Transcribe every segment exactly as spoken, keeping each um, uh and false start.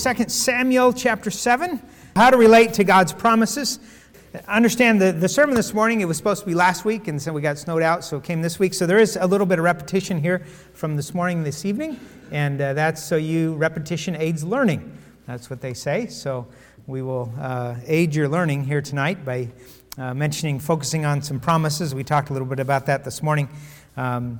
Second Samuel chapter seven, how to relate to God's promises. Understand the, the sermon this morning, it was supposed to be last week, and so we got snowed out, so it came this week. So there is a little bit of repetition here from this morning, this evening, and uh, that's so you, repetition aids learning. That's what they say. So we will uh, aid your learning here tonight by uh, mentioning, focusing on some promises. We talked a little bit about that this morning. Um,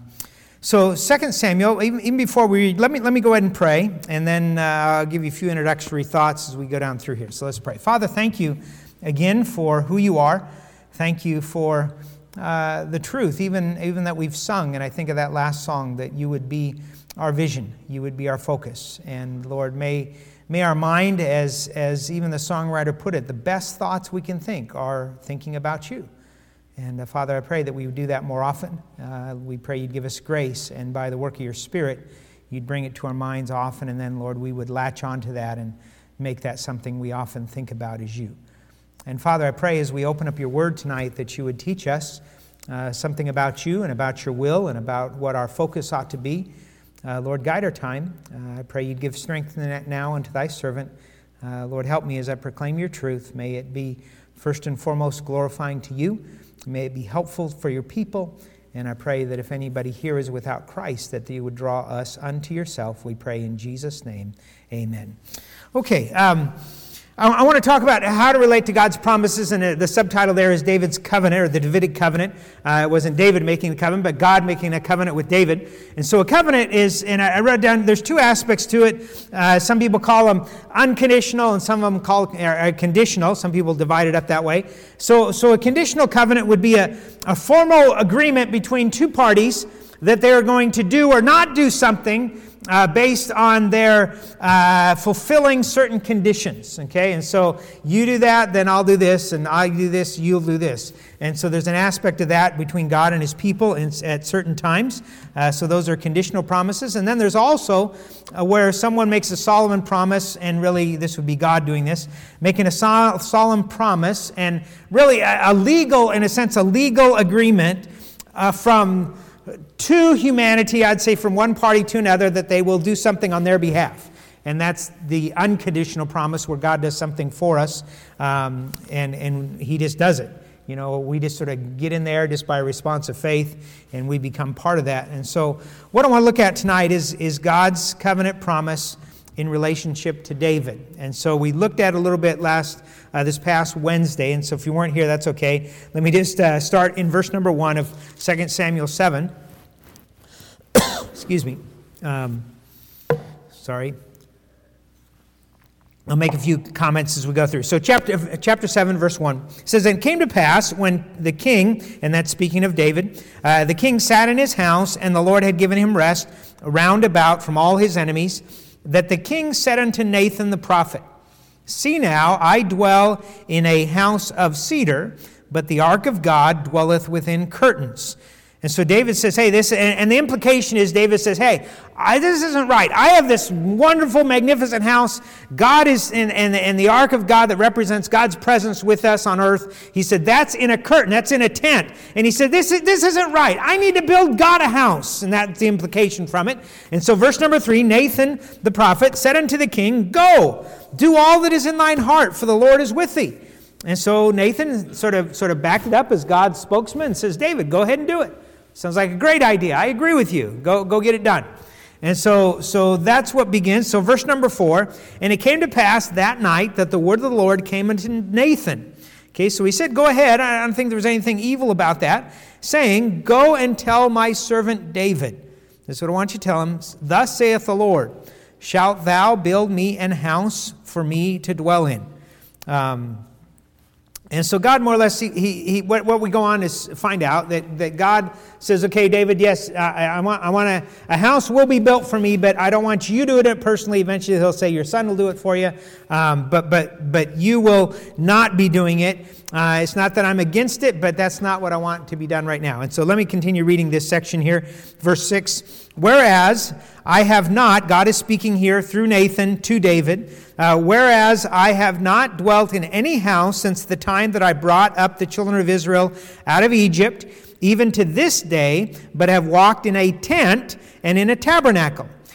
So Second Samuel, even, even before we read, let me, let me go ahead and pray, and then uh, I'll give you a few introductory thoughts as we go down through here. So let's pray. Father, thank you again for who you are. Thank you for uh, the truth, even, even that we've sung, and I think of that last song, that you would be our vision, you would be our focus. And Lord, may, may our mind, as, as even the songwriter put it, the best thoughts we can think are thinking about you. And uh, Father, I pray that we would do that more often. Uh, we pray you'd give us grace, and by the work of your Spirit, you'd bring it to our minds often, and then, Lord, we would latch onto that and make that something we often think about as you. And Father, I pray as we open up your word tonight that you would teach us uh, something about you and about your will and about what our focus ought to be. Uh, Lord, guide our time. Uh, I pray you'd give strength in that now unto thy servant. Uh, Lord, help me as I proclaim your truth. May it be first and foremost glorifying to you. May it be helpful for your people, and I pray that if anybody here is without Christ, that you would draw us unto yourself. We pray in Jesus' name, amen. Okay, um, I, I want to talk about how to relate to God's promises, and uh, the subtitle there is David's Covenant, or the Davidic Covenant. Uh, it wasn't David making the covenant, but God making a covenant with David. And so a covenant is, and I, I wrote down, there's two aspects to it. Uh, some people call them unconditional, and some of them call uh, conditional. Some people divide it up that way. So, so a conditional covenant would be a, a formal agreement between two parties that they are going to do or not do something Uh, based on their uh, fulfilling certain conditions, okay? And so you do that, then I'll do this, and I do this, you'll do this. And so there's an aspect of that between God and his people in, at certain times. Uh, so those are conditional promises. And then there's also uh, where someone makes a solemn promise, and really this would be God doing this, making a sol- solemn promise, and really a, a legal, in a sense, a legal agreement uh, from to humanity, I'd say from one party to another, that they will do something on their behalf. And that's the unconditional promise where God does something for us, um, and, and he just does it. You know, we just sort of get in there just by a response of faith, and we become part of that. And so what I want to look at tonight is, is God's covenant promise in relationship to David. And so we looked at it a little bit last, uh, this past Wednesday, and so if you weren't here, that's okay. Let me just uh, start in verse number one of Second Samuel seven. Excuse me. Um, sorry. I'll make a few comments as we go through. So chapter chapter seven, verse one, says, "And it came to pass when the king," and that's speaking of David, uh, "the king sat in his house, and the Lord had given him rest round about from all his enemies, that the king said unto Nathan the prophet, See now, I dwell in a house of cedar, but the ark of God dwelleth within curtains." And so David says, hey, this, and the implication is David says, hey, I, this isn't right. I have this wonderful, magnificent house. God is in, and, and the ark of God that represents God's presence with us on earth. He said, that's in a curtain, that's in a tent. And he said, this, is, this isn't right. I need to build God a house. And that's the implication from it. And so verse number three, Nathan the prophet said unto the king, Go, do all that is in thine heart, for the Lord is with thee. And so Nathan sort of, sort of backed it up as God's spokesman and says, David, go ahead and do it. Sounds like a great idea. I agree with you. Go go get it done. And so so that's what begins. So verse number four, "And it came to pass that night that the word of the Lord came unto Nathan." Okay, so he said, go ahead. I don't think there was anything evil about that. Saying, "Go and tell my servant David." This is what I want you to tell him. "Thus saith the Lord, shalt thou build me an house for me to dwell in." Um And so God more or less, he, he, what, what we go on is find out that, that God says, okay, David, yes, I, I want, I want a, a house will be built for me, but I don't want you to do it personally. Eventually he'll say your son will do it for you, um, but, but, but you will not be doing it. Uh, it's not that I'm against it, but that's not what I want to be done right now. And so let me continue reading this section here. Verse six, "Whereas I have not," God is speaking here through Nathan to David, uh, "whereas I have not dwelt in any house since the time that I brought up the children of Israel out of Egypt, even to this day, but have walked in a tent and in a tabernacle.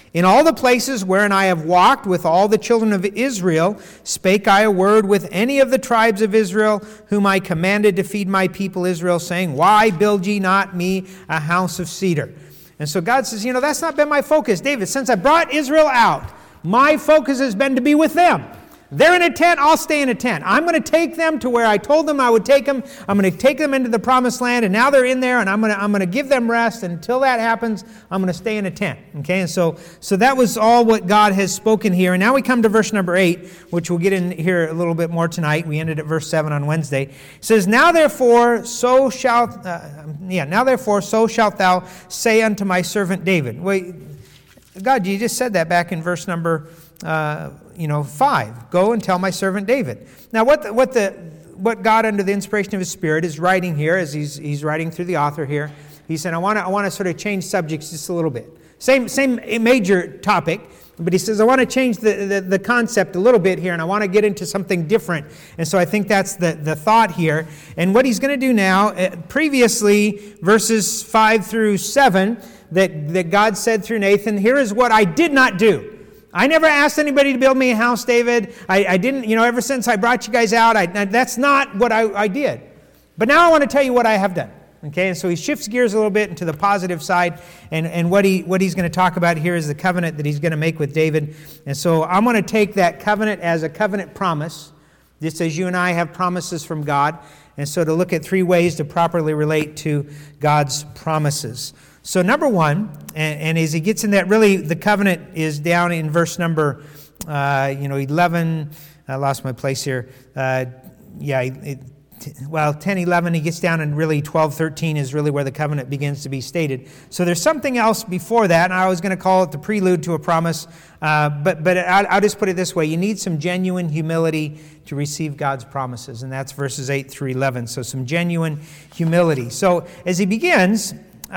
In all the places wherein I have walked with all the children of Israel, spake I a word with any of the tribes of Israel, whom I commanded to feed my people Israel, saying, Why build ye not me a house of cedar? And so God says, you know, that's not been my focus. David, since I brought Israel out, my focus has been to be with them. They're in a tent, I'll stay in a tent. I'm going to take them to where I told them I would take them. I'm going to take them into the promised land, and now they're in there, and I'm going to I'm going to give them rest. And until that happens, I'm going to stay in a tent. Okay, and so so that was all what God has spoken here. And now we come to verse number eight, which we'll get in here a little bit more tonight. We ended at verse seven on Wednesday. It says, Now therefore, so shalt uh, yeah, now therefore, so shalt thou say unto my servant David. Wait, God, you just said that back in verse number. Uh, you know, five. Go and tell my servant David. Now, what the, what the what God, under the inspiration of His Spirit, is writing here, as he's he's writing through the author here, he said, I want to I want to sort of change subjects just a little bit. Same same major topic, but he says I want to change the, the the concept a little bit here, and I want to get into something different. And so I think that's the the thought here. And what he's going to do now, uh, previously verses five through seven, that that God said through Nathan, here is what I did not do. I never asked anybody to build me a house, David. I, I didn't, you know, ever since I brought you guys out, I, that's not what I, I did. But now I want to tell you what I have done. Okay, and so he shifts gears a little bit into the positive side, and, and what he what he's going to talk about here is the covenant that he's going to make with David. And so I'm going to take that covenant as a covenant promise, just as you and I have promises from God. And so to look at three ways to properly relate to God's promises. So number one, and, and as he gets in that, really the covenant is down in verse number, uh, you know, eleven. I lost my place here. Uh, yeah, it, well, ten, eleven, he gets down, and really twelve, thirteen is really where the covenant begins to be stated. So there's something else before that, and I was going to call it the prelude to a promise, uh, but but I'll, I'll just put it this way. You need some genuine humility to receive God's promises, and that's verses eight through eleven. So some genuine humility. So as he begins...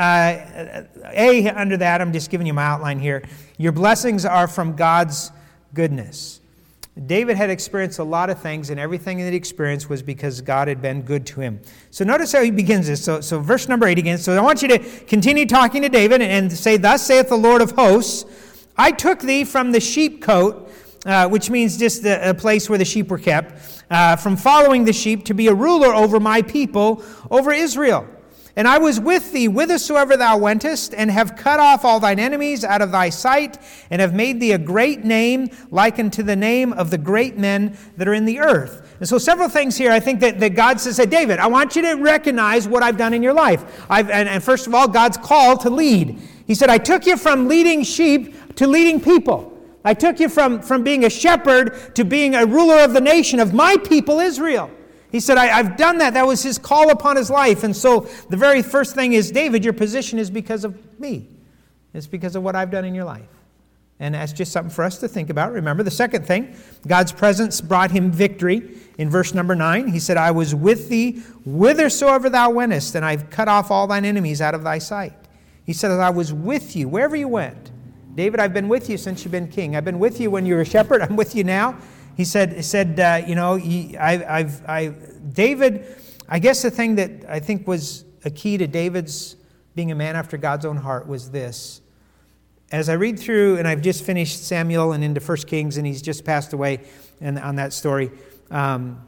Uh, A, under that, I'm just giving you my outline here. Your blessings are from God's goodness. David had experienced a lot of things, and everything that he experienced was because God had been good to him. So notice how he begins this. So, so verse number eight again. So I want you to continue talking to David and say, Thus saith the Lord of hosts, I took thee from the sheepcote, uh, which means just the, a place where the sheep were kept, uh, from following the sheep to be a ruler over my people, over Israel. And I was with thee whithersoever thou wentest, and have cut off all thine enemies out of thy sight, and have made thee a great name, like unto the name of the great men that are in the earth. And so several things here, I think that, that God says, hey, David, I want you to recognize what I've done in your life. I've, and, and first of all, God's call to lead. He said, I took you from leading sheep to leading people. I took you from, from being a shepherd to being a ruler of the nation, of my people, Israel. He said, I, I've done that. That was his call upon his life. And so the very first thing is, David, your position is because of me. It's because of what I've done in your life. And that's just something for us to think about. Remember, the second thing, God's presence brought him victory. In verse number nine, he said, I was with thee whithersoever thou wentest, and I've cut off all thine enemies out of thy sight. He said, I was with you wherever you went. David, I've been with you since you've been king. I've been with you when you were a shepherd. I'm with you now. He said, he said, uh, you know, he, I, I've, I, David, I guess the thing that I think was a key to David's being a man after God's own heart was this. As I read through, and I've just finished Samuel and into First Kings, and he's just passed away and on that story, um,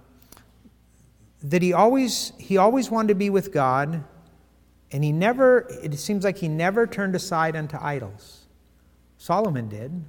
that he always, he always wanted to be with God, and he never, it seems like he never turned aside unto idols. Solomon did.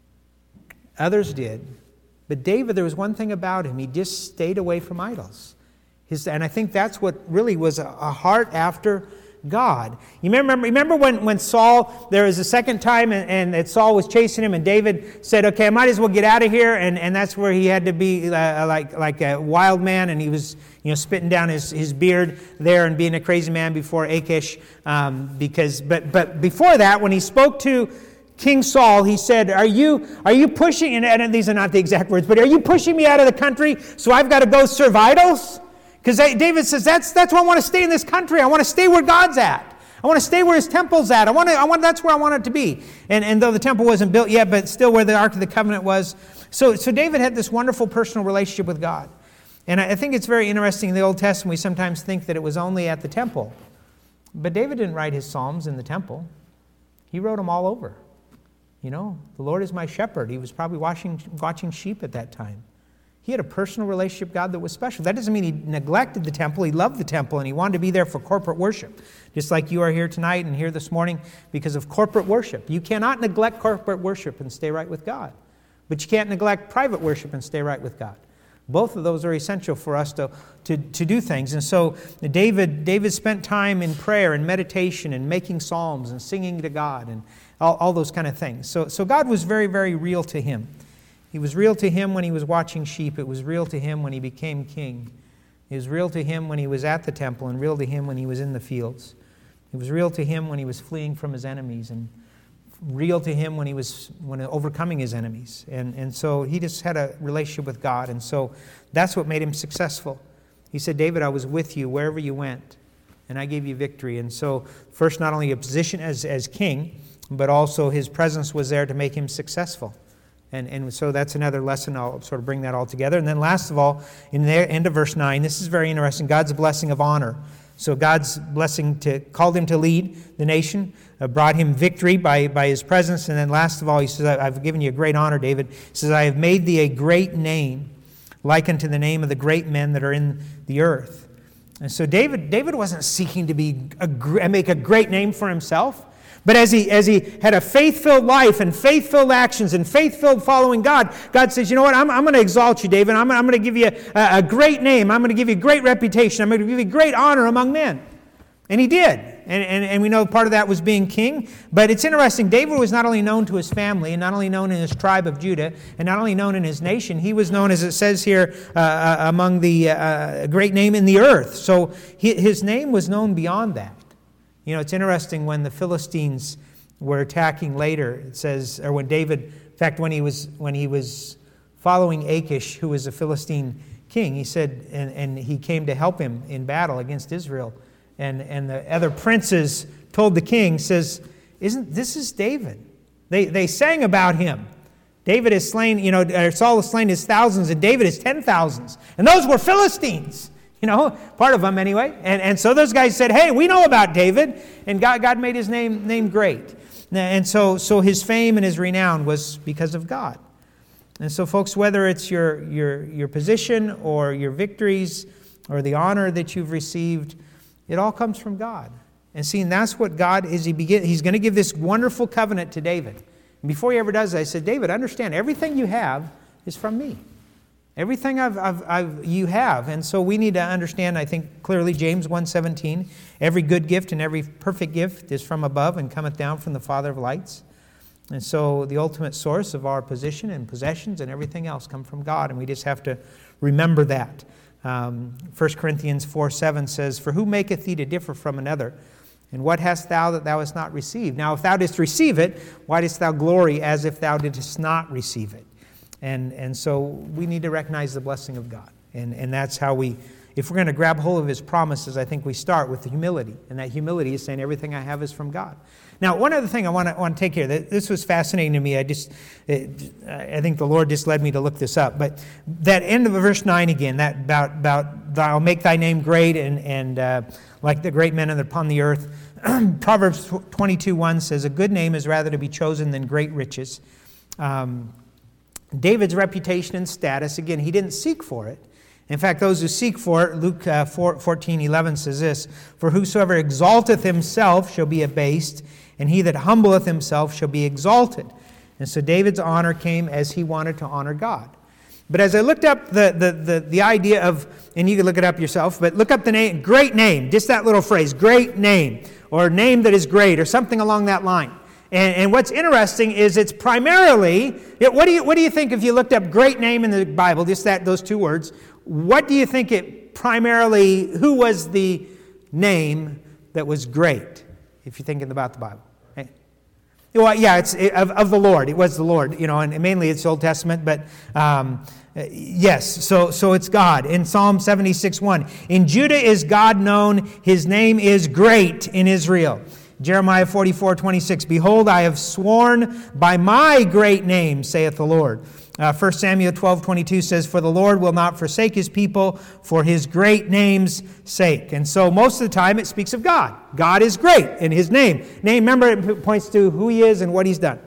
Others did. But David, there was one thing about him. He just stayed away from idols. His, and I think that's what really was a, a heart after God. You remember, remember when, when Saul, there was a second time, and, and that Saul was chasing him, and David said, okay, I might as well get out of here. And, and that's where he had to be uh, like, like a wild man, and he was you know, spitting down his, his beard there and being a crazy man before Achish. Um, because, but, but before that, when he spoke to King Saul, he said, are you are you pushing, and, and these are not the exact words, but are you pushing me out of the country so I've got to go serve idols? Because David says, that's that's why I want to stay in this country. I want to stay where God's at. I want to stay where his temple's at. I want to, I want that's where I want it to be. And and though the temple wasn't built yet, but still where the Ark of the Covenant was. So, so David had this wonderful personal relationship with God. And I, I think it's very interesting in the Old Testament, we sometimes think that it was only at the temple. But David didn't write his Psalms in the temple. He wrote them all over. You know, the Lord is my shepherd. He was probably watching, watching sheep at that time. He had a personal relationship with God that was special. That doesn't mean he neglected the temple. He loved the temple, and he wanted to be there for corporate worship. Just like you are here tonight and here this morning because of corporate worship. You cannot neglect corporate worship and stay right with God. But you can't neglect private worship and stay right with God. Both of those are essential for us to, to, to do things. And so David, David spent time in prayer and meditation and making psalms and singing to God and all, all those kind of things. So, so God was very, very real to him. He was real to him when he was watching sheep. It was real to him when he became king. It was real to him when he was at the temple and real to him when he was in the fields. It was real to him when he was fleeing from his enemies and real to him when he was when overcoming his enemies. And, and so he just had a relationship with God. And so that's what made him successful. He said, David, I was with you wherever you went, and I gave you victory. And so first, not only a position as, as king, but also his presence was there to make him successful. And, and so that's another lesson. I'll sort of bring that all together. And then last of all, in the end of verse nine, this is very interesting, God's blessing of honor. So God's blessing to called him to lead the nation, uh, brought him victory by, by his presence. And then last of all, he says, I've given you a great honor, David. He says, I have made thee a great name, like unto the name of the great men that are in the earth. And so David, David wasn't seeking to be a, make a great name for himself. But as he as he had a faith-filled life and faith-filled actions and faith-filled following God, God says, you know what, I'm, I'm going to exalt you, David. I'm, I'm going to give you a, a great name. I'm going to give you a great reputation. I'm going to give you great honor among men. And he did. And, and, and we know part of that was being king. But it's interesting, David was not only known to his family, and not only known in his tribe of Judah, and not only known in his nation, he was known, as it says here, uh, uh, among the uh, great name in the earth. So he, his name was known beyond that. You know, it's interesting when the Philistines were attacking later, it says, or when David, in fact, when he was when he was following Achish, who was a Philistine king, he said, and, and he came to help him in battle against Israel. And, and the other princes told the king, says, Isn't this is David? They they sang about him. David has slain, you know, Saul has slain his thousands, and David his ten thousands. And those were Philistines. You know, part of them anyway. And and so those guys said, hey, we know about David. And God, God made his name, name great. And so, so his fame and his renown was because of God. And so, folks, whether it's your, your, your position or your victories or the honor that you've received, it all comes from God. And see, and that's what God is. He begin, he's going to give this wonderful covenant to David. And before he ever does, I said, David, understand, everything you have is from me. Everything I've, I've, I've, you have. And so we need to understand, I think, clearly James one seventeen, every good gift and every perfect gift is from above and cometh down from the Father of lights. And so the ultimate source of our position and possessions and everything else come from God, and we just have to remember that. Um, First Corinthians four seven says, For who maketh thee to differ from another? And what hast thou that thou hast not received? Now if thou didst receive it, why didst thou glory as if thou didst not receive it? And and so we need to recognize the blessing of God. And, and that's how we, if we're going to grab hold of his promises, I think we start with humility. And that humility is saying everything I have is from God. Now, one other thing I want to want to take here. This was fascinating to me. I just, it, I think the Lord just led me to look this up. But that end of verse nine again, that about, about I'll make thy name great and, and uh, like the great men upon the earth. Proverbs twenty-two one says, a good name is rather to be chosen than great riches. Um, David's reputation and status, again, he didn't seek for it. In fact, those who seek for it, Luke uh, fourteen eleven says this, For whosoever exalteth himself shall be abased, and he that humbleth himself shall be exalted. And so David's honor came as he wanted to honor God. But as I looked up the, the, the, the idea of, and you can look it up yourself, but look up the name, great name, just that little phrase, great name, or name that is great, or something along that line. And, and what's interesting is it's primarily, it, what do you what do you think if you looked up great name in the Bible, just that those two words, what do you think it primarily, who was the name that was great, if you're thinking about the Bible? Hey. Well, yeah, it's it, of, of the Lord. It was the Lord, you know, and mainly it's Old Testament, but um, yes, so so it's God. In Psalm seventy-six one, in Judah is God known, his name is great in Israel. Jeremiah forty-four twenty-six, Behold, I have sworn by my great name, saith the Lord. Uh, First Samuel twelve twenty-two says, For the Lord will not forsake his people for his great name's sake. And so most of the time it speaks of God. God is great in his name. Name, remember, it points to who he is and what he's done.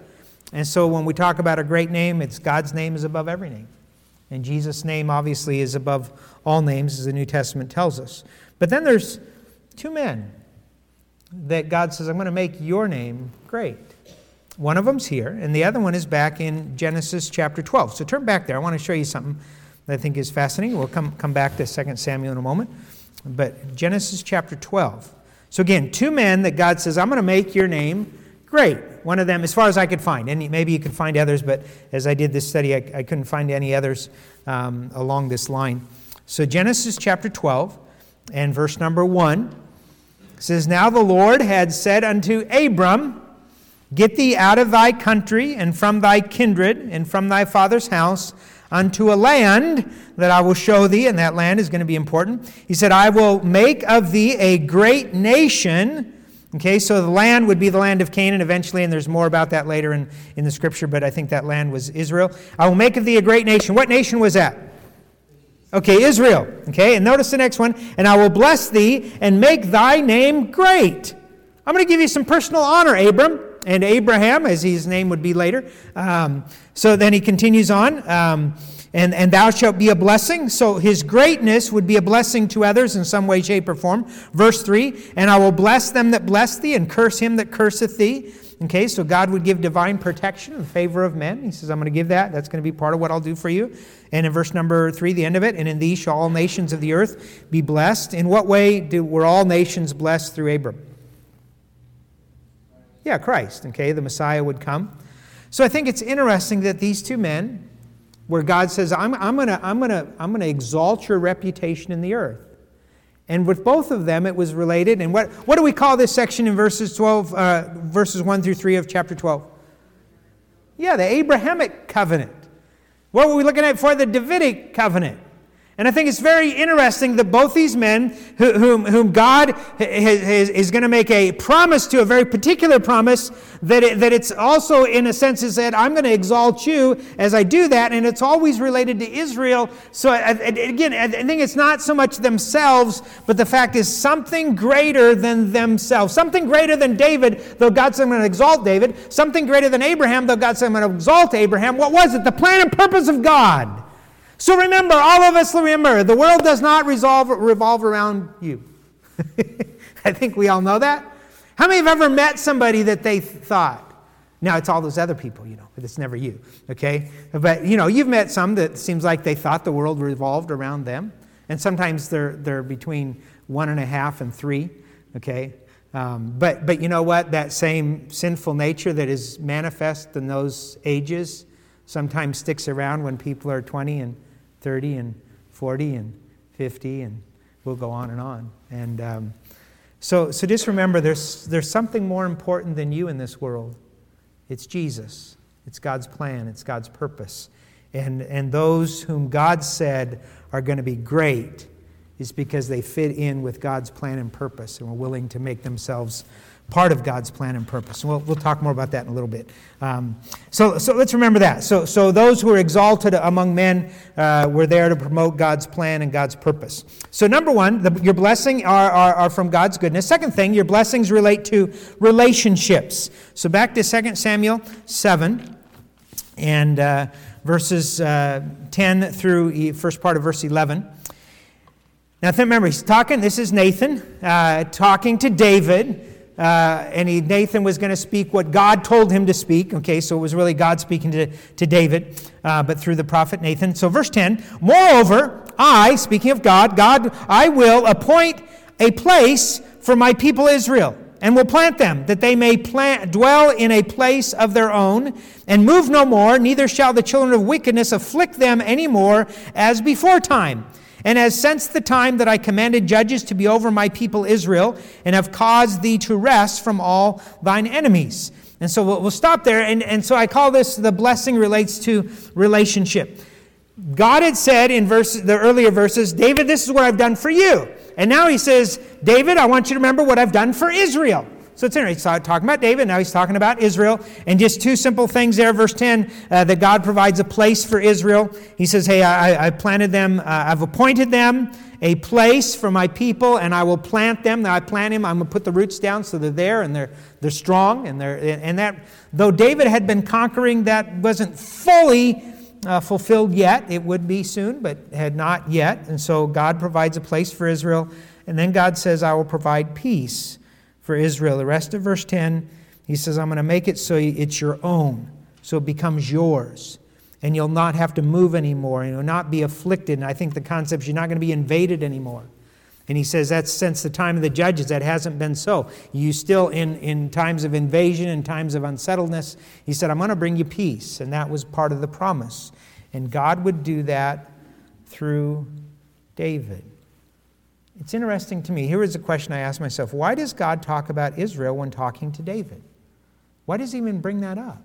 And so when we talk about a great name, it's God's name is above every name. And Jesus' name obviously is above all names, as the New Testament tells us. But then there's two men that God says, I'm going to make your name great. One of them's here, and the other one is back in Genesis chapter twelve. So turn back there. I want to show you something that I think is fascinating. We'll come, come back to Second Samuel in a moment. But Genesis chapter twelve. So again, two men that God says, I'm going to make your name great. One of them, as far as I could find, and maybe you could find others, but as I did this study, I, I couldn't find any others um, along this line. So Genesis chapter twelve and verse number one says, Now the Lord had said unto Abram, Get thee out of thy country, and from thy kindred, and from thy father's house, unto a land that I will show thee, and that land is going to be important. He said, I will make of thee a great nation. Okay, so the land would be the land of Canaan eventually, and there's more about that later in, in the scripture, but I think that land was Israel. I will make of thee a great nation. What nation was that? Okay, Israel. Okay, and notice the next one. And I will bless thee and make thy name great. I'm going to give you some personal honor, Abram. And Abraham, as his name would be later. Um, so then he continues on. Um, and, and thou shalt be a blessing. So his greatness would be a blessing to others in some way, shape, or form. Verse three, And I will bless them that bless thee, and curse him that curseth thee. Okay, so God would give divine protection in favor of men. He says, I'm going to give that. That's going to be part of what I'll do for you. And in verse number three, the end of it, And in thee shall all nations of the earth be blessed. In what way do, were all nations blessed through Abram? Yeah, Christ, okay, the Messiah would come. So I think it's interesting that these two men, where God says, I'm, I'm going to I'm gonna, I'm gonna exalt your reputation in the earth. And with both of them, it was related. And what, what do we call this section in verses twelve, uh, verses one through three of chapter twelve? Yeah, the Abrahamic covenant. What were we looking at for? The Davidic covenant. And I think it's very interesting that both these men, who, whom, whom God is, is going to make a promise to, a very particular promise, that it, that it's also, in a sense, is that I'm going to exalt you as I do that, and it's always related to Israel. So again, I think it's not so much themselves, but the fact is something greater than themselves. Something greater than David, though God said I'm going to exalt David. Something greater than Abraham, though God said I'm going to exalt Abraham. What was it? The plan and purpose of God. So remember, all of us remember, the world does not resolve, revolve around you. I think we all know that. How many have ever met somebody that they thought, now it's all those other people, you know, but it's never you, okay? But, you know, you've met some that seems like they thought the world revolved around them. And sometimes they're they're between one and a half and three, okay? Um, but, but you know what? That same sinful nature that is manifest in those ages sometimes sticks around when people are twenty and thirty and forty and fifty, and we'll go on and on. And um, so, so just remember, there's there's something more important than you in this world. It's Jesus. It's God's plan. It's God's purpose. And and those whom God said are going to be great is because they fit in with God's plan and purpose and were willing to make themselves part of God's plan and purpose. We'll, we'll talk more about that in a little bit. Um, so, so let's remember that. So, so those who are exalted among men uh, were there to promote God's plan and God's purpose. So number one, the, your blessing are, are, are from God's goodness. Second thing, your blessings relate to relationships. So back to Second Samuel seven and uh, verses uh, ten through first part of verse eleven. Now remember, he's talking, this is Nathan uh, talking to David. Uh, and he, Nathan was going to speak what God told him to speak. Okay, so it was really God speaking to, to David, uh, but through the prophet Nathan. So verse ten, Moreover, I, speaking of God, God, I will appoint a place for my people Israel, and will plant them, that they may plant, dwell in a place of their own, and move no more, neither shall the children of wickedness afflict them any more as before time. And as since the time that I commanded judges to be over my people Israel, and have caused thee to rest from all thine enemies. And so we'll, we'll stop there. And, and so I call this, the blessing relates to relationship. God had said in verse, the earlier verses, David, this is what I've done for you. And now he says, David, I want you to remember what I've done for Israel. So it's interesting. He's talking about David, now he's talking about Israel. And just two simple things there. Verse ten, uh, that God provides a place for Israel. He says, hey, I, I planted them, uh, I've appointed them a place for my people, and I will plant them. Now I plant him, I'm going to put the roots down so they're there, and they're they're strong. And they're and that, though David had been conquering, that wasn't fully uh, fulfilled yet. It would be soon, but had not yet. And so God provides a place for Israel. And then God says, I will provide peace for Israel. The rest of verse ten, he says, I'm going to make it so it's your own, so it becomes yours. And you'll not have to move anymore, and you'll not be afflicted. And I think the concept is you're not going to be invaded anymore. And he says that's since the time of the judges, that hasn't been so. You still, in, in times of invasion and times of unsettledness, he said, I'm going to bring you peace. And that was part of the promise. And God would do that through David. It's interesting to me. Here is a question I ask myself. Why does God talk about Israel when talking to David? Why does he even bring that up?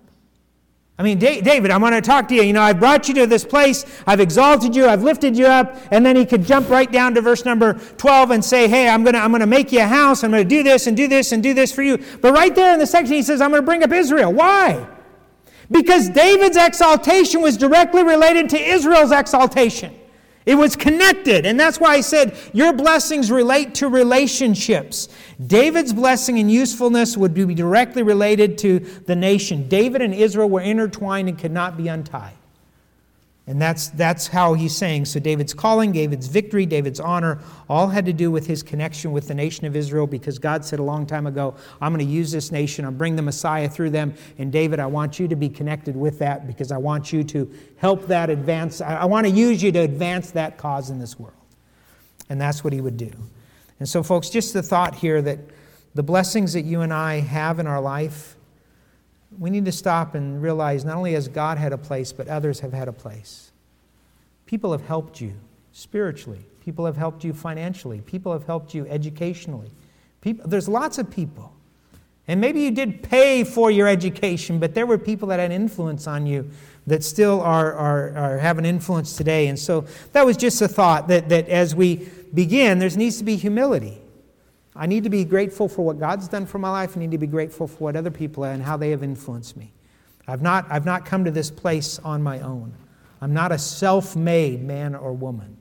I mean, David, I want to talk to you. You know, I've brought you to this place. I've exalted you. I've lifted you up. And then he could jump right down to verse number twelve and say, hey, I'm going to I'm going to make you a house. I'm going to do this and do this and do this for you. But right there in the section, he says, I'm going to bring up Israel. Why? Because David's exaltation was directly related to Israel's exaltation. It was connected, and that's why I said your blessings relate to relationships. David's blessing and usefulness would be directly related to the nation. David and Israel were intertwined and could not be untied. And that's that's how he's saying. So David's calling, David's victory, David's honor, all had to do with his connection with the nation of Israel, because God said a long time ago, I'm going to use this nation, I'll bring the Messiah through them. And David, I want you to be connected with that, because I want you to help that advance. I, I want to use you to advance that cause in this world. And that's what he would do. And so, folks, just the thought here that the blessings that you and I have in our life, we need to stop and realize not only has God had a place, but others have had a place. People have helped you spiritually. People have helped you financially. People have helped you educationally. People, there's lots of people. And maybe you did pay for your education, but there were people that had influence on you that still are, are, are have an influence today. And so that was just a thought that, that as we begin, there needs to be humility. I need to be grateful for what God's done for my life. I need to be grateful for what other people are and how they have influenced me. I've not, I've not come to this place on my own. I'm not a self-made man or woman.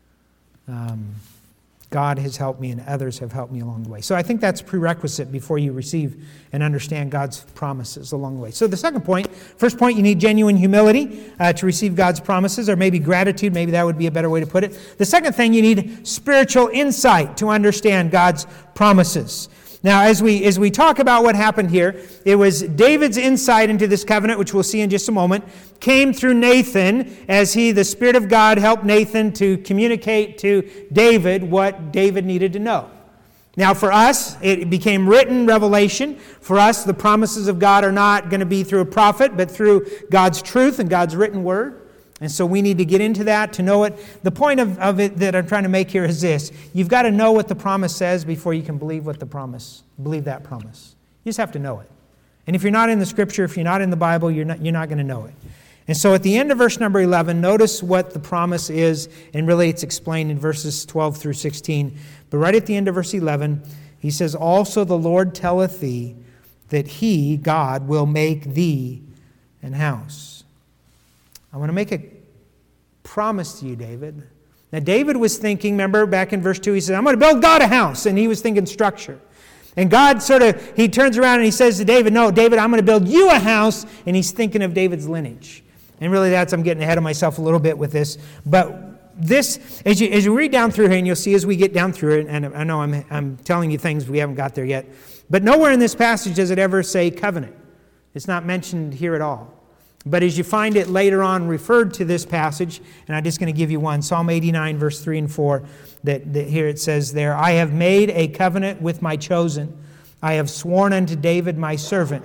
Um, God has helped me and others have helped me along the way. So I think that's prerequisite before you receive and understand God's promises along the way. So the second point, first point, you need genuine humility uh, to receive God's promises, or maybe gratitude. Maybe that would be a better way to put it. The second thing, you need spiritual insight to understand God's promises. Now, as we as we talk about what happened here, it was David's insight into this covenant, which we'll see in just a moment, came through Nathan as he, the Spirit of God, helped Nathan to communicate to David what David needed to know. Now, for us, it became written revelation. For us, the promises of God are not going to be through a prophet, but through God's truth and God's written word. And so we need to get into that to know it. The point of, of it that I'm trying to make here is this. You've got to know what the promise says before you can believe what the promise, believe that promise. You just have to know it. And if you're not in the Scripture, if you're not in the Bible, you're not, you're not going to know it. And so at the end of verse number eleven, notice what the promise is, and really it's explained in verses twelve through sixteen. But right at the end of verse eleven, he says, also the Lord telleth thee that he, God, will make thee an house. I want to make a promise to you, David. Now, David was thinking, remember back in verse two, he said, I'm going to build God a house. And he was thinking structure. And God sort of, he turns around and he says to David, no, David, I'm going to build you a house. And he's thinking of David's lineage. And really that's, I'm getting ahead of myself a little bit with this. But this, as you, as you read down through here, and you'll see as we get down through it, and I know I'm, I'm telling you things we haven't got there yet, but nowhere in this passage does it ever say covenant. It's not mentioned here at all. But as you find it later on referred to this passage, and I'm just going to give you one, Psalm eighty-nine, verse three and four, that, that here it says there, I have made a covenant with my chosen. I have sworn unto David my servant.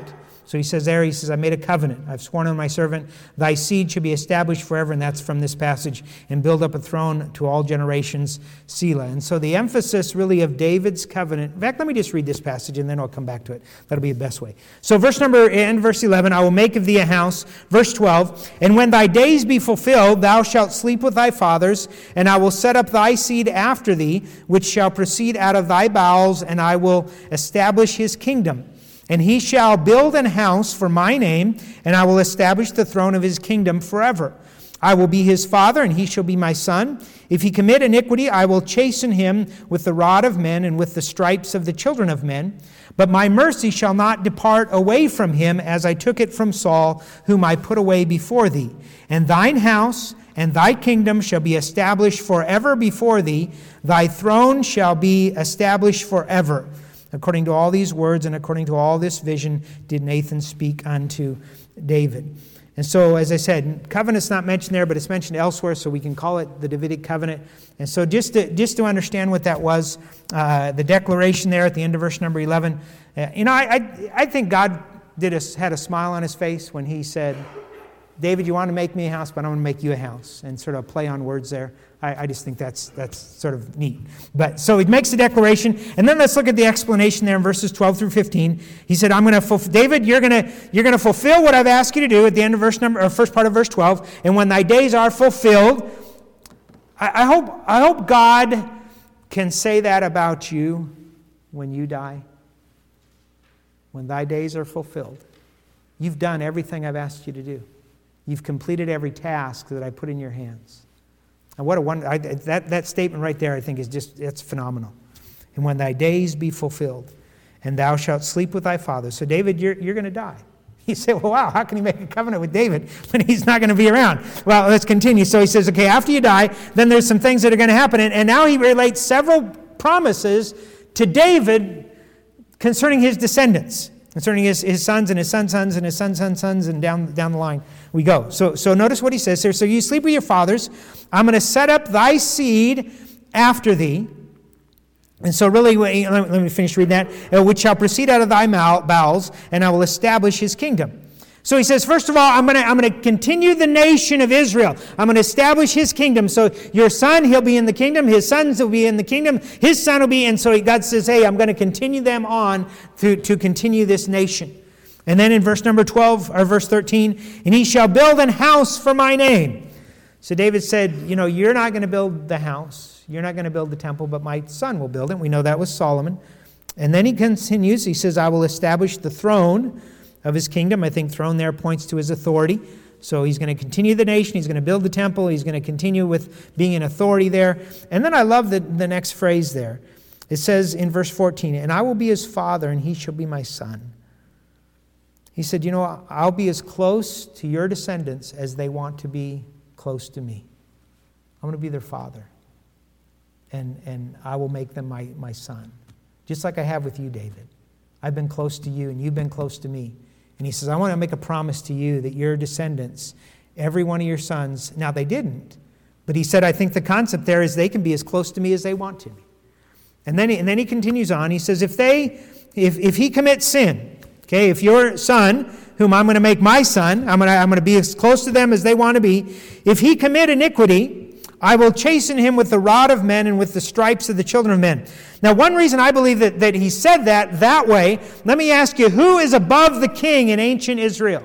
So he says there, he says, I made a covenant. I've sworn on my servant, thy seed should be established forever. And that's from this passage. And build up a throne to all generations, Selah. And so the emphasis really of David's covenant. In fact, let me just read this passage and then I'll come back to it. That'll be the best way. So verse number, and verse eleven, I will make of thee a house. Verse twelve, and when thy days be fulfilled, thou shalt sleep with thy fathers, and I will set up thy seed after thee, which shall proceed out of thy bowels, and I will establish his kingdom. And he shall build an house for my name, and I will establish the throne of his kingdom forever. I will be his father, and he shall be my son. If he commit iniquity, I will chasten him with the rod of men and with the stripes of the children of men. But my mercy shall not depart away from him, as I took it from Saul, whom I put away before thee. And thine house and thy kingdom shall be established forever before thee. Thy throne shall be established forever. According to all these words and according to all this vision did Nathan speak unto David. And so, as I said, covenant's not mentioned there, but it's mentioned elsewhere, so we can call it the Davidic covenant. And so just to, just to understand what that was, uh, the declaration there at the end of verse number eleven, uh, you know, I, I, I think God did a, had a smile on his face when he said, David, you want to make me a house, but I'm going to make you a house. And sort of play on words there. I, I just think that's that's sort of neat. But so he makes the declaration, and then let's look at the explanation there in verses twelve through fifteen. He said, "I'm going to fulfill, David, you're going to you're going to fulfill what I've asked you to do." At the end of verse number, or first part of verse twelve, and when thy days are fulfilled, I, I hope I hope God can say that about you when you die. When thy days are fulfilled, you've done everything I've asked you to do. You've completed every task that I put in your hands. And what a wonder, I, that, that statement right there, I think, is just, it's phenomenal. And when thy days be fulfilled, and thou shalt sleep with thy fathers. So David, you're, you're going to die. You say, well, wow, how can he make a covenant with David when he's not going to be around? Well, let's continue. So he says, okay, after you die, then there's some things that are going to happen. And, and now he relates several promises to David concerning his descendants, concerning his, his sons and his sons' sons and his sons' sons' sons, and down, down the line we go. So, so notice what he says here. So you sleep with your fathers. I'm going to set up thy seed after thee. And so really, let me finish reading that. Which shall proceed out of thy bowels, and I will establish his kingdom. So he says, first of all, I'm going to I'm going to continue the nation of Israel. I'm going to establish his kingdom. So your son, he'll be in the kingdom. His sons will be in the kingdom. His son will be. And so God says, hey, I'm going to continue them on to, to continue this nation. And then in verse number twelve, or verse thirteen, and he shall build an house for my name. So David said, you know, you're not going to build the house. You're not going to build the temple, but my son will build it. We know that was Solomon. And then he continues. He says, I will establish the throne of his kingdom. I think throne there points to his authority. So he's going to continue the nation. He's going to build the temple. He's going to continue with being an authority there. And then I love the, the next phrase there. It says in verse fourteen, and I will be his father, and he shall be my son. He said, you know, I'll be as close to your descendants as they want to be close to me. I'm going to be their father. And, and I will make them my, my son. Just like I have with you, David. I've been close to you, and you've been close to me. And he says, I want to make a promise to you that your descendants, every one of your sons, now they didn't, but he said, I think the concept there is they can be as close to me as they want to be. And then he, and then he continues on. He says, if they, if, if he commits sin, okay, if your son, whom I'm going to make my son, I'm going to, I'm going to be as close to them as they want to be, if he commit iniquity, I will chasten him with the rod of men and with the stripes of the children of men. Now, one reason I believe that, that he said that that way, let me ask you, who is above the king in ancient Israel?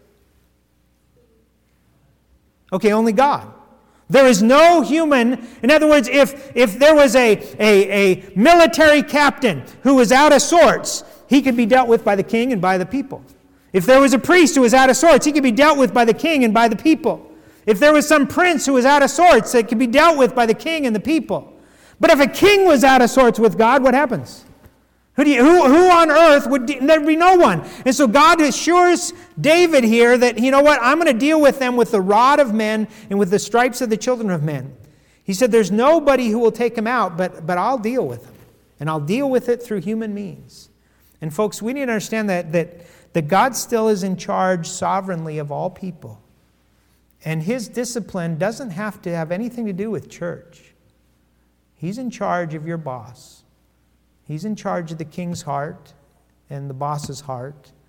Okay, only God. There is no human. In other words, if, if there was a, a, a military captain who was out of sorts, he could be dealt with by the king and by the people. If there was a priest who was out of sorts, he could be dealt with by the king and by the people. If there was some prince who was out of sorts, it could be dealt with by the king and the people. But if a king was out of sorts with God, what happens? Who, do you, who, who on earth would, de- there'd be no one. And so God assures David here that, you know what, I'm going to deal with them with the rod of men and with the stripes of the children of men. He said there's nobody who will take them out, but, but I'll deal with them. And I'll deal with it through human means. And folks, we need to understand that, that, that God still is in charge sovereignly of all people. And his discipline doesn't have to have anything to do with church. He's in charge of your boss. He's in charge of the king's heart and the boss's heart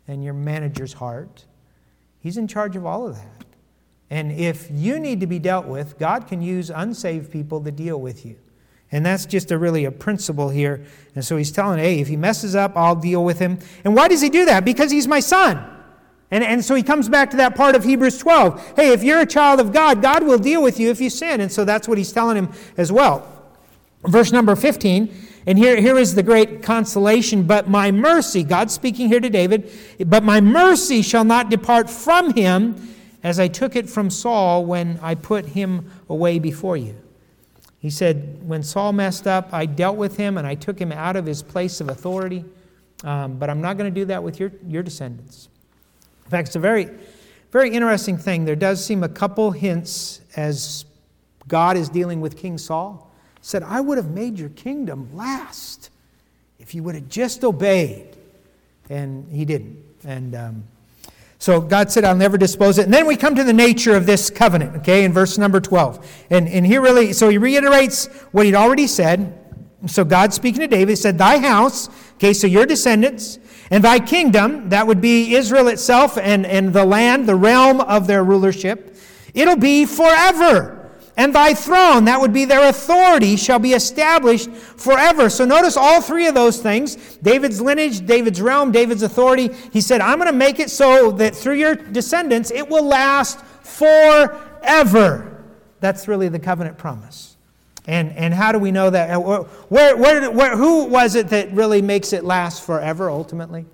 and your manager's heart. He's in charge of all of that. And if you need to be dealt with, God can use unsaved people to deal with you. And that's just a really a principle here. And so he's telling, hey, if he messes up, I'll deal with him. And why does he do that? Because he's my son. And, and so he comes back to that part of Hebrews twelve. Hey, if you're a child of God, God will deal with you if you sin. And so that's what he's telling him as well. Verse number fifteen, and here, here is the great consolation. But my mercy, God speaking here to David, but my mercy shall not depart from him, as I took it from Saul when I put him away before you. He said, when Saul messed up, I dealt with him and I took him out of his place of authority. Um, but I'm not going to do that with your, your descendants. In fact, it's a very, very interesting thing. There does seem a couple hints as God is dealing with King Saul. He said, I would have made your kingdom last if you would have just obeyed. And he didn't. And um, so God said, I'll never dispose it. And then we come to the nature of this covenant, okay, in verse number twelve. And, and he really, so he reiterates what he'd already said. So God speaking to David, he said, thy house, okay, so your descendants, and thy kingdom, that would be Israel itself and, and the land, the realm of their rulership, it'll be forever. And thy throne, that would be their authority, shall be established forever. So notice all three of those things. David's lineage, David's realm, David's authority. He said, I'm going to make it so that through your descendants, it will last forever. That's really the covenant promise. And and how do we know that? Where, where, where, who was it that really makes it last forever ultimately?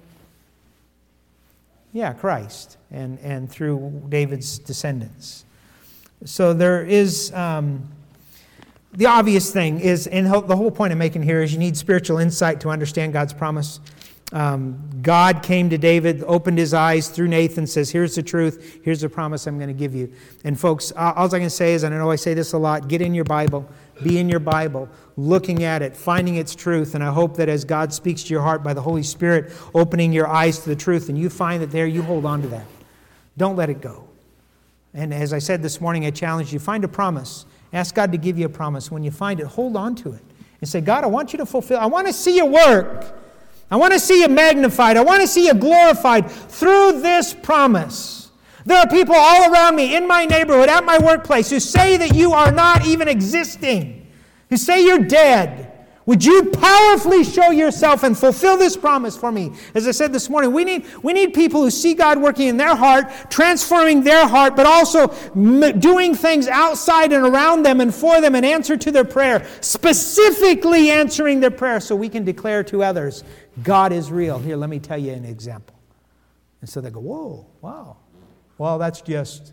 Yeah, Christ. And, and through David's descendants. So there is, um, the obvious thing is, and the whole point I'm making here is you need spiritual insight to understand God's promise. Um, God came to David, opened his eyes through Nathan, says, here's the truth, here's the promise I'm going to give you. And folks, all I can say is, and I know I say this a lot, get in your Bible, be in your Bible, looking at it, finding its truth, and I hope that as God speaks to your heart by the Holy Spirit, opening your eyes to the truth, and you find that there, you hold on to that. Don't let it go. And as I said this morning, I challenge you, find a promise. Ask God to give you a promise. When you find it, hold on to it. And say, God, I want you to fulfill. I want to see you work. I want to see you magnified. I want to see you glorified through this promise. There are people all around me, in my neighborhood, at my workplace, who say that you are not even existing. Who say you're dead. Would you powerfully show yourself and fulfill this promise for me? As I said this morning, we need, we need people who see God working in their heart, transforming their heart, but also m- doing things outside and around them and for them in answer to their prayer, specifically answering their prayer so we can declare to others, God is real. Here, let me tell you an example. And so they go, whoa, wow. Well, that's just,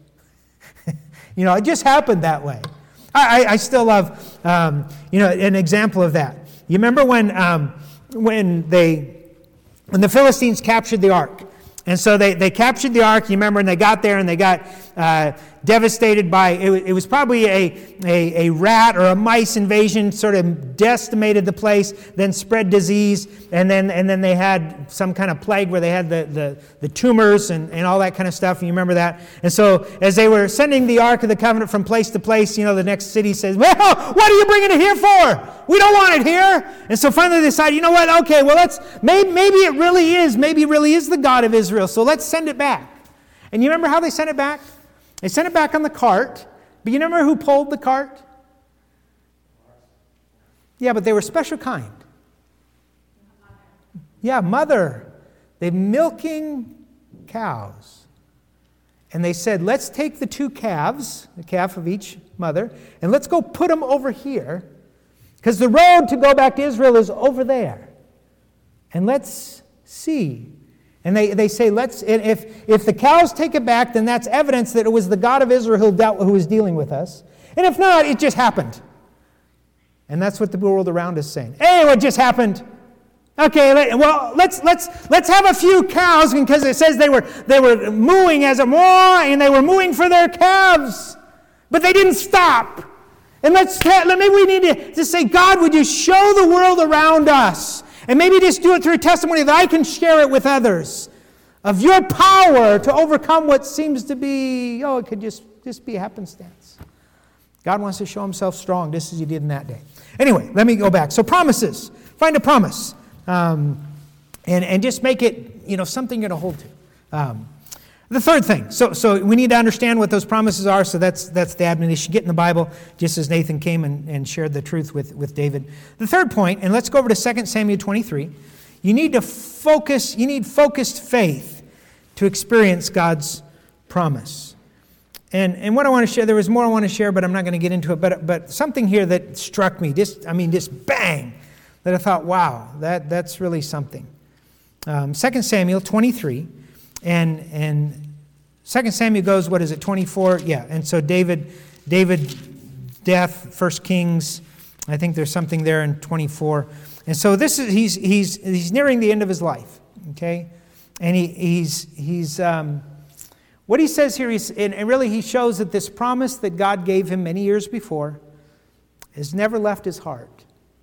you know, it just happened that way. I, I still love, um, you know, an example of that. You remember when um, when they when the Philistines captured the ark, and so they, they captured the ark. You remember, and they got there and they got uh, devastated by it. It was probably a, a a rat or a mice invasion, sort of decimated the place, then spread disease, and then and then they had some kind of plague where they had the the, the tumors and, and all that kind of stuff. And you remember that? And so as they were sending the Ark of the Covenant from place to place, you know, the next city says, "Well, what are you bringing it here for? We don't want it here." And so finally they decided, you know what? Okay, well let's maybe maybe it really is, maybe it really is the God of Israel. So let's send it back. And you remember how they sent it back? They sent it back on the cart. But you remember who pulled the cart? Yeah, but they were special kind. Yeah, mother. They're milking cows. And they said, let's take the two calves, the calf of each mother, and let's go put them over here, because the road to go back to Israel is over there. And let's see. And they, they say, let's if if the cows take it back, then that's evidence that it was the God of Israel who, dealt, who was dealing with us. And if not, it just happened. And that's what the world around us is saying. Hey, what just happened? Okay, well, let's let's let's have a few cows, because it says they were they were mooing as a moo, and they were mooing for their calves, but they didn't stop. And let's maybe we need to, to say, God, would you show the world around us, and maybe just do it through a testimony that I can share it with others, of your power to overcome what seems to be, oh, it could just just be happenstance. God wants to show himself strong, just as he did in that day. Anyway, let me go back. So promises. Find a promise. Um, and, and just make it, you know, something you're going to hold to. Um, the third thing, so so we need to understand what those promises are, so that's that's the admonition. Get in the Bible, just as Nathan came and, and shared the truth with, with David. The third point, and let's go over to Second Samuel twenty-three, you need to focus, you need focused faith to experience God's promise. And and what I want to share, there was more I want to share, but I'm not going to get into it, but but something here that struck me, just, I mean, just bang, that I thought, wow, that that's really something. Um, Second Samuel twenty-three, and and Second Samuel goes, what is it, twenty-four? Yeah, and so David, David, death, First Kings, I think there's something there in twenty-four. And so this is, he's he's he's nearing the end of his life, okay? And he he's, he's um, what he says here, he's, and really he shows that this promise that God gave him many years before has never left his heart.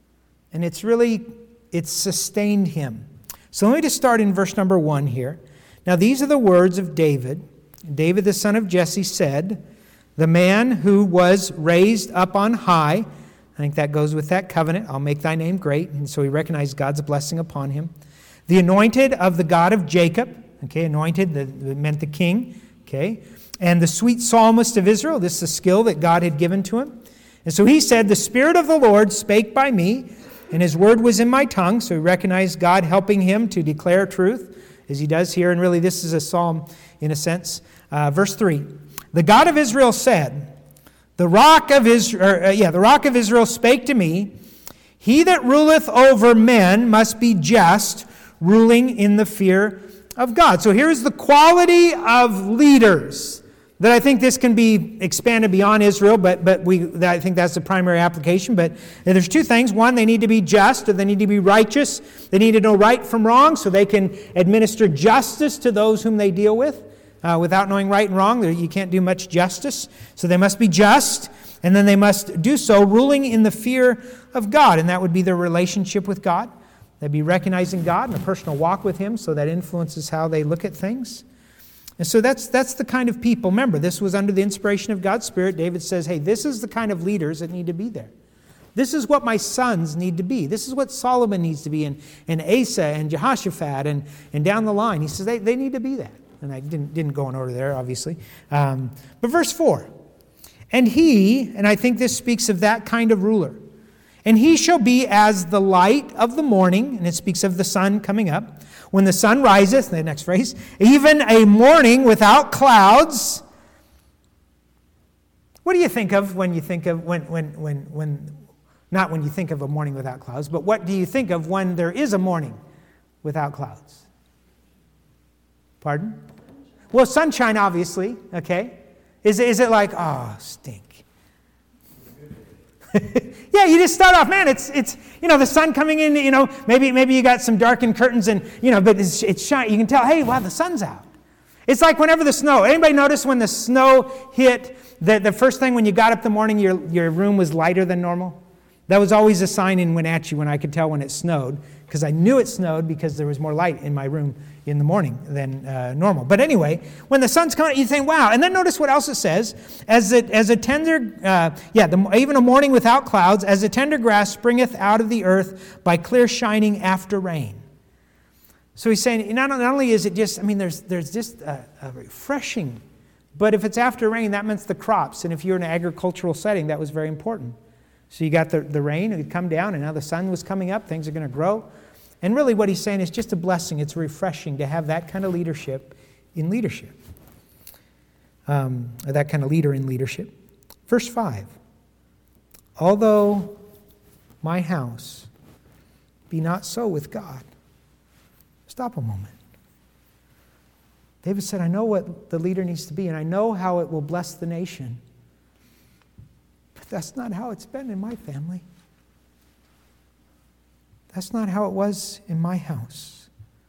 And it's really, it's sustained him. So let me just start in verse number one here. Now these are the words of David. David the son of Jesse said, the man who was raised up on high, I think that goes with that covenant, I'll make thy name great. And so he recognized God's blessing upon him. The anointed of the God of Jacob, okay, anointed, that meant the king, okay. And the sweet psalmist of Israel, this is a skill that God had given to him. And so he said, the Spirit of the Lord spake by me, and his word was in my tongue. So he recognized God helping him to declare truth, as he does here. And really this is a psalm in a sense. Uh, verse three, the God of Israel said, the rock of Israel, uh, yeah, the rock of Israel spake to me, he that ruleth over men must be just, ruling in the fear of God. So here's the quality of leaders. That I think this can be expanded beyond Israel, but but we I think that's the primary application. But there's two things. One, they need to be just, or they need to be righteous. They need to know right from wrong, so they can administer justice to those whom they deal with. Uh, without knowing right and wrong, you can't do much justice. So they must be just, and then they must do so ruling in the fear of God, and that would be their relationship with God. They'd be recognizing God and a personal walk with Him, so that influences how they look at things. And so that's that's the kind of people. Remember, this was under the inspiration of God's Spirit. David says, hey, this is the kind of leaders that need to be there. This is what my sons need to be. This is what Solomon needs to be, and, and Asa and Jehoshaphat, and, and down the line. He says they, they need to be that. And I didn't, didn't go in order there, obviously. Um, but verse four, and he, and I think this speaks of that kind of ruler, and he shall be as the light of the morning, and it speaks of the sun coming up, when the sun riseth, the next phrase, even a morning without clouds. What do you think of when you think of, when, when, when, when, not when you think of a morning without clouds, but what do you think of when there is a morning without clouds? Pardon? Well, sunshine, obviously, okay? Is, is it like, oh, stink? Yeah, you just start off, man, it's, it's you know, the sun coming in, you know, maybe maybe you got some darkened curtains and, you know, but it's, it's shiny. You can tell, hey, wow, the sun's out. It's like whenever the snow, anybody notice when the snow hit, the, the first thing when you got up in the morning, your, your room was lighter than normal? That was always a sign in Wenatchee when I could tell when it snowed, because I knew it snowed because there was more light in my room in the morning than uh, normal. But anyway, when the sun's coming, you think, wow. And then notice what else it says. As a, as a tender, uh, yeah, the, even a morning without clouds, as a tender grass springeth out of the earth by clear shining after rain. So he's saying, not, not only is it just, I mean, there's, there's just a, a refreshing, but if it's after rain, that means the crops. And if you're in an agricultural setting, that was very important. So you got the, the rain, it would come down, and now the sun was coming up, things are going to grow. And really what he's saying is just a blessing. It's refreshing to have that kind of leadership in leadership. Um, or that kind of leader in leadership. Verse five. Although my house be not so with God. Stop a moment. David said, I know what the leader needs to be, and I know how it will bless the nation. But that's not how it's been in my family. That's not how it was in my house.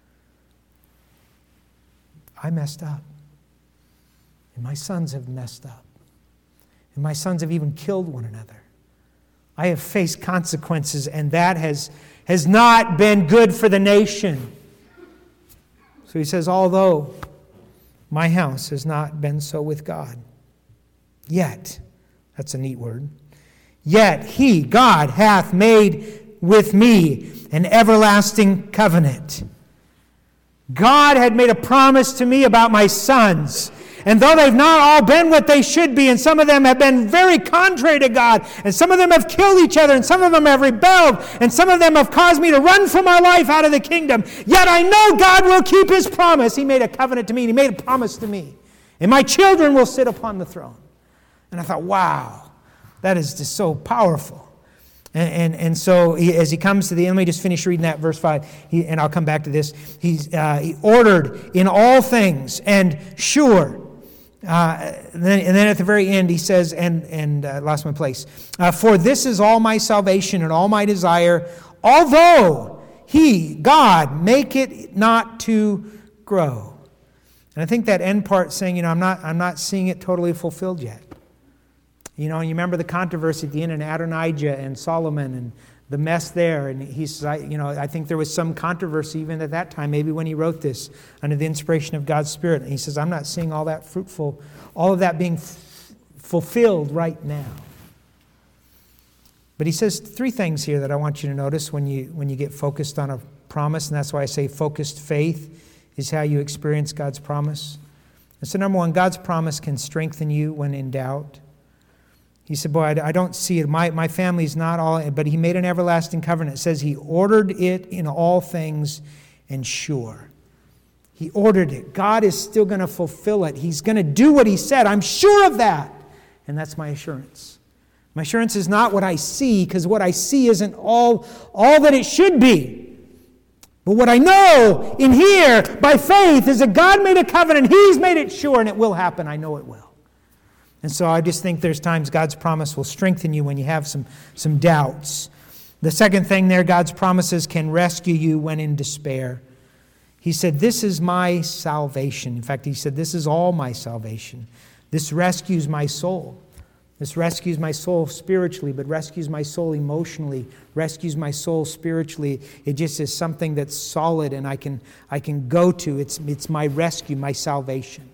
I messed up. And my sons have messed up. And my sons have even killed one another. I have faced consequences, and that has, has not been good for the nation. So he says, although my house has not been so with God, yet, that's a neat word, yet he, God, hath made with me an everlasting covenant. God had made a promise to me about my sons. And though they've not all been what they should be, and some of them have been very contrary to God, and some of them have killed each other, and some of them have rebelled, and some of them have caused me to run for my life out of the kingdom, yet I know God will keep His promise. He made a covenant to me, and He made a promise to me. And my children will sit upon the throne. And I thought, wow, that is just so powerful. And, and, and so he, as he comes to the end, let me just finish reading that, verse five, he, and I'll come back to this. He's, uh, he ordered in all things and sure. Uh, and, then, and then at the very end he says, and, and I uh, lost my place, uh, for this is all my salvation and all my desire, although He, God, make it not to grow. And I think that end part saying, you know, I'm not, I'm not seeing it totally fulfilled yet. You know, and you remember the controversy at the end in Adonijah and Solomon and the mess there. And he says, I, you know, I think there was some controversy even at that time, maybe when he wrote this, under the inspiration of God's Spirit. And he says, I'm not seeing all that fruitful, all of that being f- fulfilled right now. But he says three things here that I want you to notice when you when you get focused on a promise. And that's why I say focused faith is how you experience God's promise. And so number one, God's promise can strengthen you when in doubt. He said, boy, I don't see it. My, my family's not all, but He made an everlasting covenant. It says He ordered it in all things and sure. He ordered it. God is still going to fulfill it. He's going to do what He said. I'm sure of that. And that's my assurance. My assurance is not what I see, because what I see isn't all, all that it should be. But what I know in here by faith is that God made a covenant. He's made it sure, and it will happen. I know it will. And so I just think there's times God's promise will strengthen you when you have some, some doubts. The second thing there, God's promises can rescue you when in despair. He said, this is my salvation. In fact, He said, this is all my salvation. This rescues my soul. This rescues my soul spiritually, but rescues my soul emotionally, rescues my soul spiritually. It just is something that's solid and I can, I can go to. It's, it's my rescue, my salvation.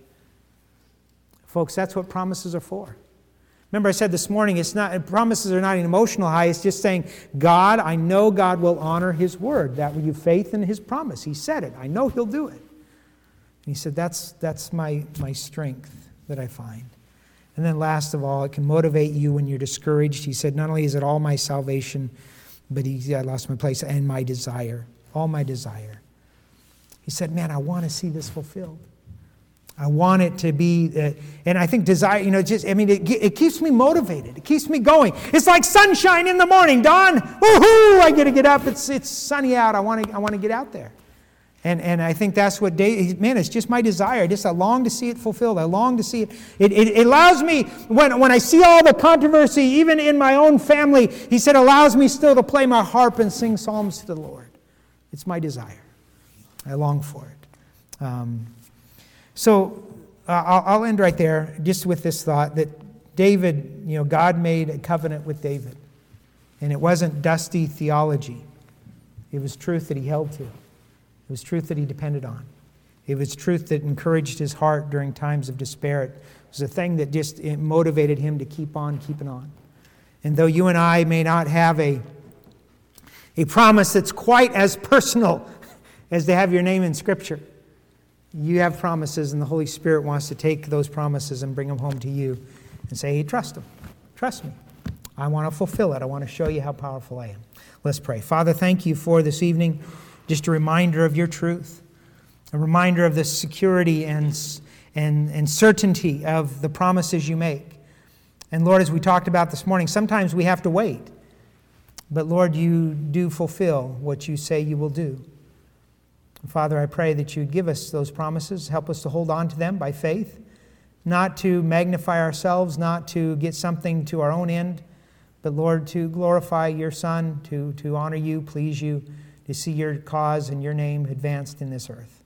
Folks, that's what promises are for. Remember I said this morning, it's not promises are not an emotional high. It's just saying, God, I know God will honor His word. That will give faith in His promise. He said it. I know He'll do it. And He said, that's, that's my, my strength that I find. And then last of all, it can motivate you when you're discouraged. He said, not only is it all my salvation, but he, yeah, I lost my place, and my desire. All my desire. He said, man, I want to see this fulfilled. I want it to be, uh, and I think desire, you know, just, I mean, it, it keeps me motivated. It keeps me going. It's like sunshine in the morning. Dawn, woohoo, I get to get up. It's it's sunny out. I want to I want to get out there. And and I think that's what, David, man, it's just my desire. Just I long to see it fulfilled. I long to see it. It, it. it allows me, when, when I see all the controversy, even in my own family, he said, allows me still to play my harp and sing psalms to the Lord. It's my desire. I long for it. Um, So uh, I'll, I'll end right there just with this thought that David, you know, God made a covenant with David. And it wasn't dusty theology. It was truth that he held to. It was truth that he depended on. It was truth that encouraged his heart during times of despair. It was a thing that just it motivated him to keep on keeping on. And though you and I may not have a, a promise that's quite as personal as to have your name in Scripture, you have promises, and the Holy Spirit wants to take those promises and bring them home to you and say, hey, trust them. Trust me. I want to fulfill it. I want to show you how powerful I am. Let's pray. Father, thank you for this evening. Just a reminder of your truth. A reminder of the security and, and, and certainty of the promises you make. And Lord, as we talked about this morning, sometimes we have to wait. But Lord, you do fulfill what you say you will do. Father, I pray that you'd give us those promises, help us to hold on to them by faith, not to magnify ourselves, not to get something to our own end, but Lord, to glorify your Son, to, to honor you, please you, to see your cause and your name advanced in this earth.